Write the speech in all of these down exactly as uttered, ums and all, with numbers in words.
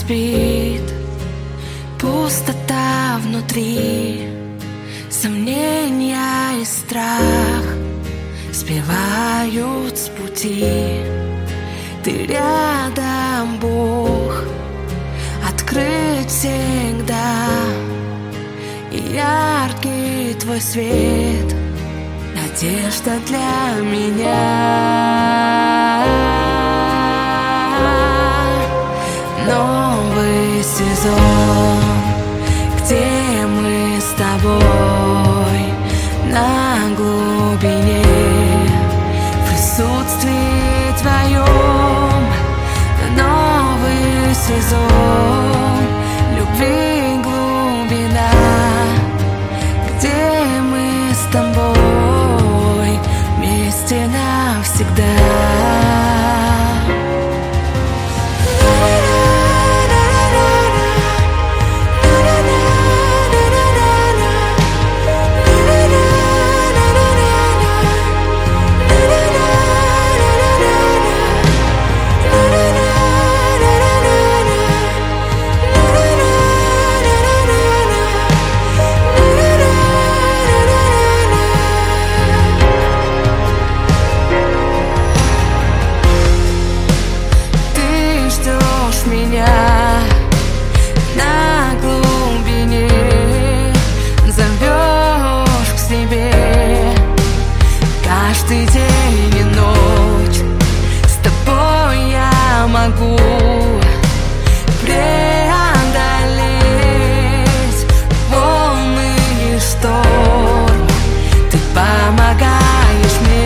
спит, пустота внутри, сомнения и страх сбивают с пути. Ты рядом, Бог, открыт всегда, и яркий твой свет — надежда для меня. Новый сезон, где мы с тобой на глубине, в присутствии твоем. Новый сезон, любви глубина, где мы с тобой вместе навсегда. На глубине зовешь к себе каждый день и ночь. С тобой я могу преодолеть волны и шторм. Ты помогаешь мне.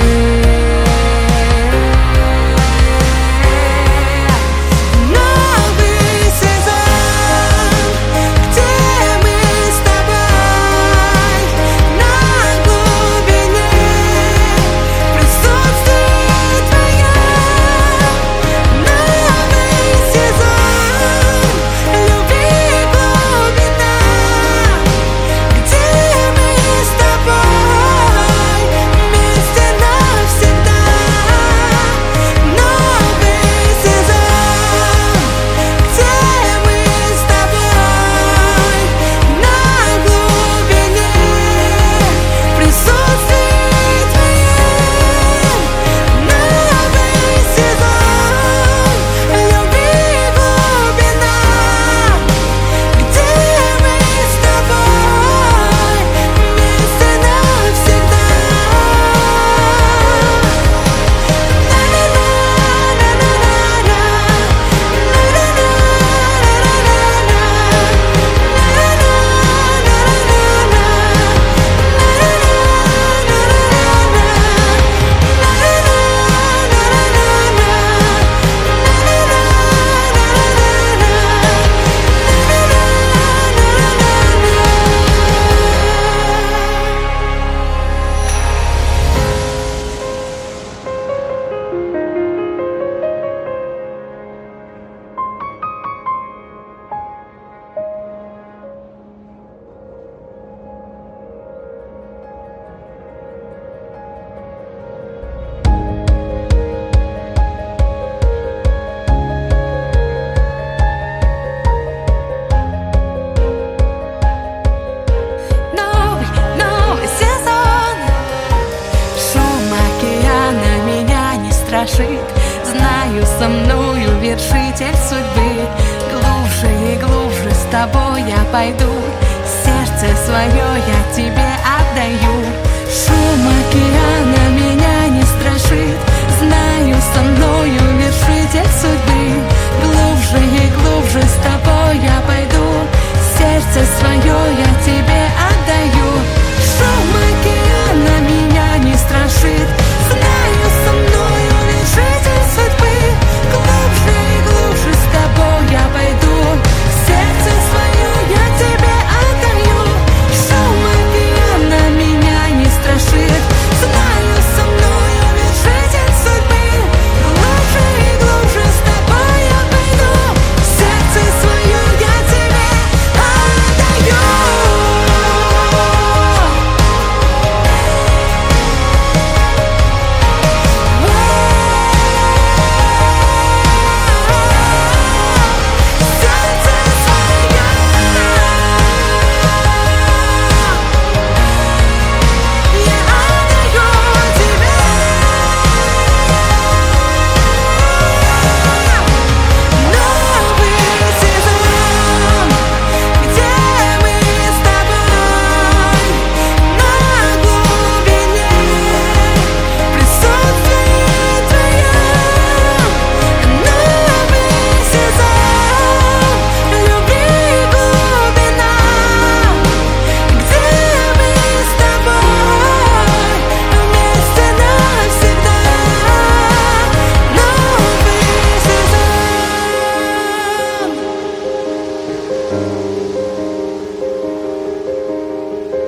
Знаю, со мною вершитель судьбы. Глубже и глубже с тобой я пойду, сердце свое я тебе отдаю. Шум океана меня не страшит. Знаю, со мною вершитель судьбы. Глубже и глубже с тобой я пойду, сердце свое я тебе отдаю. Шум океана меня не страшит. Знаю, со мною вершитель судьбы. Глубже и глубже с тобой я пойду, сердце свое я тебе отдаю. Шум океана меня не страшит. Знаю, со мною вершитель судьбы. Глубже и глубже с тобой я пойду,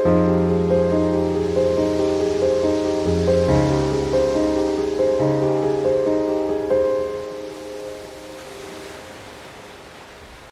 Thank